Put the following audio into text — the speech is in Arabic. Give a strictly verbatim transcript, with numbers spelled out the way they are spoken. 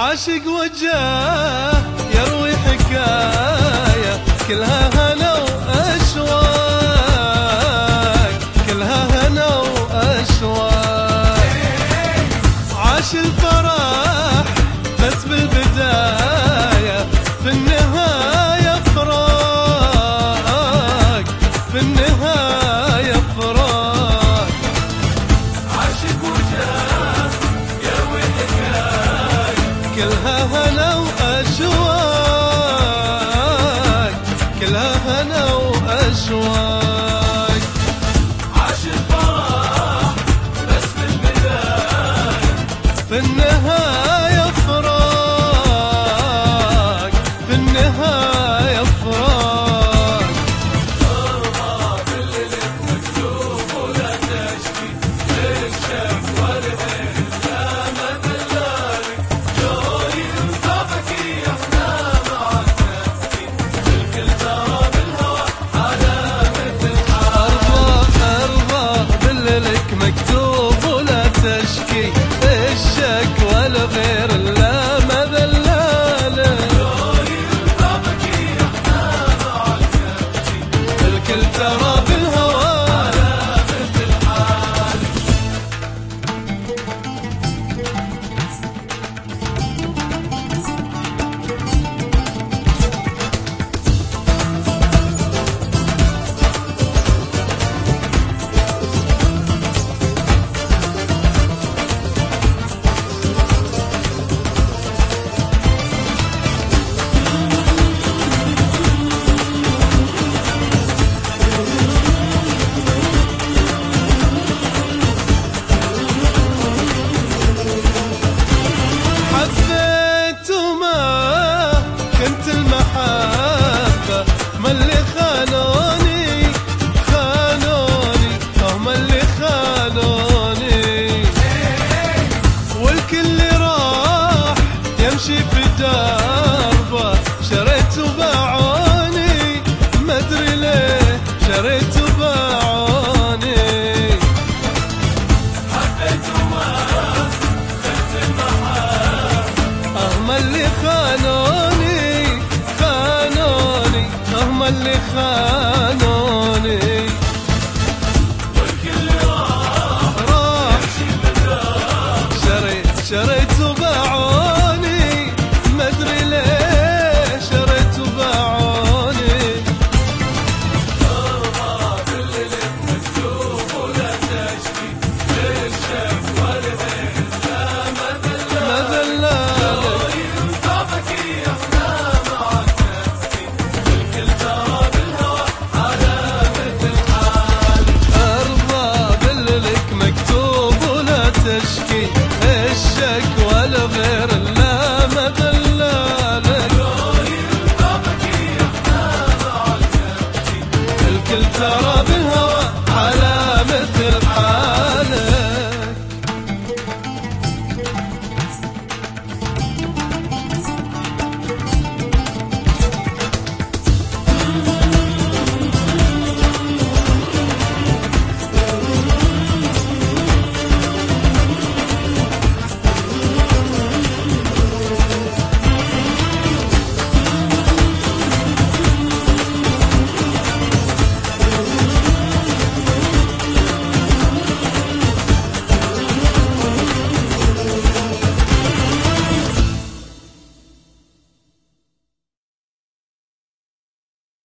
عاشق وجاه يروي حكاية كلها هنا وأشواق، كلها هنا وأشواق. عاش الفرح بس بالبداية، في النهاية فراق، في النهاية فراق. عاشق وجاه يروي حكاية كلها هنا وأشواق، كلها هنا وأشواق. عاش الفرح بس بالبداية، في النهاية فراق، في النهاية فراق. ترضى باللي لك مكتوب ولا تشكي للشك والغير لا ما دلالك. جوري انصافك احنا معك نبكي، الكل ترى بالهوى على مثل حالك. أرضى أرضى باللي لك مكتوب ولا تشكي الشك والغير لا مذلالة. جوري انصافك احنا معك نبكي، الكل ترى بالهوى على مثل حالك. حبيت وما كنت المحبة، ما اللي خانوني خانوني، هم اللي خانوني. والكل راح يمشي فداك